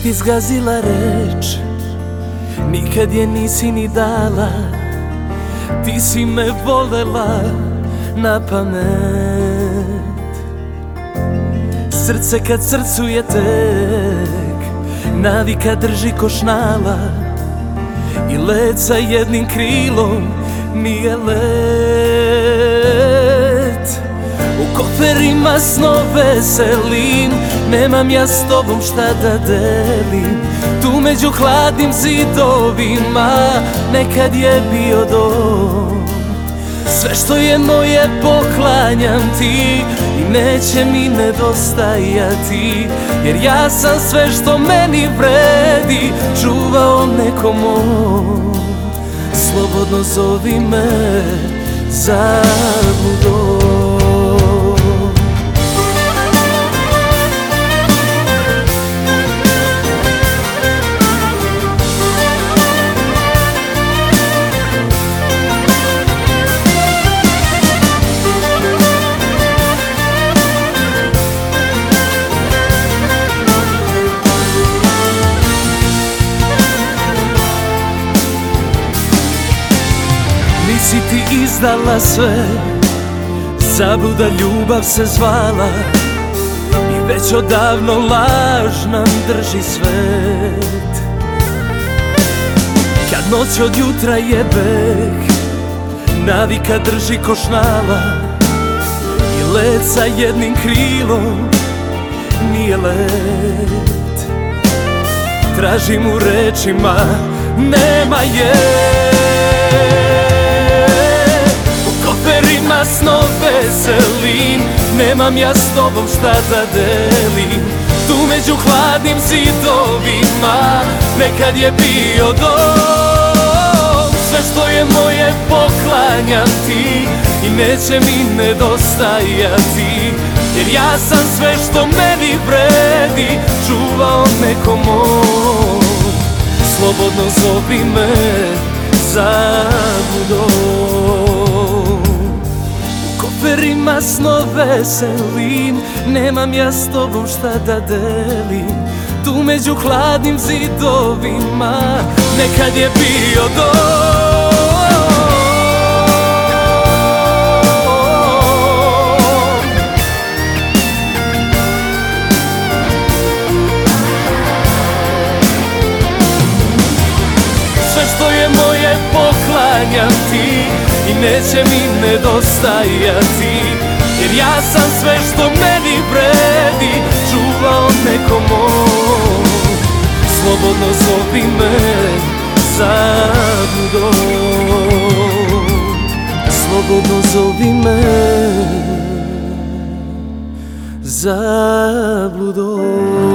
ti zgazila reč, nikad je nisi ni dala. Ti si me volela na pamet. Srce kad srcu je tek, navika drži ko šnala. I let sa jednim krilom nije let. U koferima snove selim, nemam ja s tobom šta da delim. Tu među hladnim zidovima nekad je bio dom. Sve što je moje poklanjam ti i neće mi nedostajati, jer ja sam sve što meni vredi čuvao nekom mom. Slobodno zovi me zabludom. Nisi ti izdala sve, zabluda ljubav se zvala. I već odavno laž nam drži svet. Kad noć od jutra je beg, navika drži ko šnala. I let sa jednim krilom nije let. Tražim u rečima, nema je. Koferima snove selim, nemam ja s tobom šta da delim. Tu među hladnim zidovima nekad je bio dom. Sve što je moje poklanjam ti i neće mi nedostajati, jer ja sam sve što meni vredi čuvao nekom mom. Slobodno zovi me zabludom. Koferima snove selim, nemam ja s tobom šta da delim. Tu među hladnim zidovima nekad je bio dom. Sve što je moje poklanjam ti i neće mi nedostajati, jer ja sam sve što meni vredi čuvao nekom mom. Slobodno zovi me zabludom. Slobodno zovi me zabludom.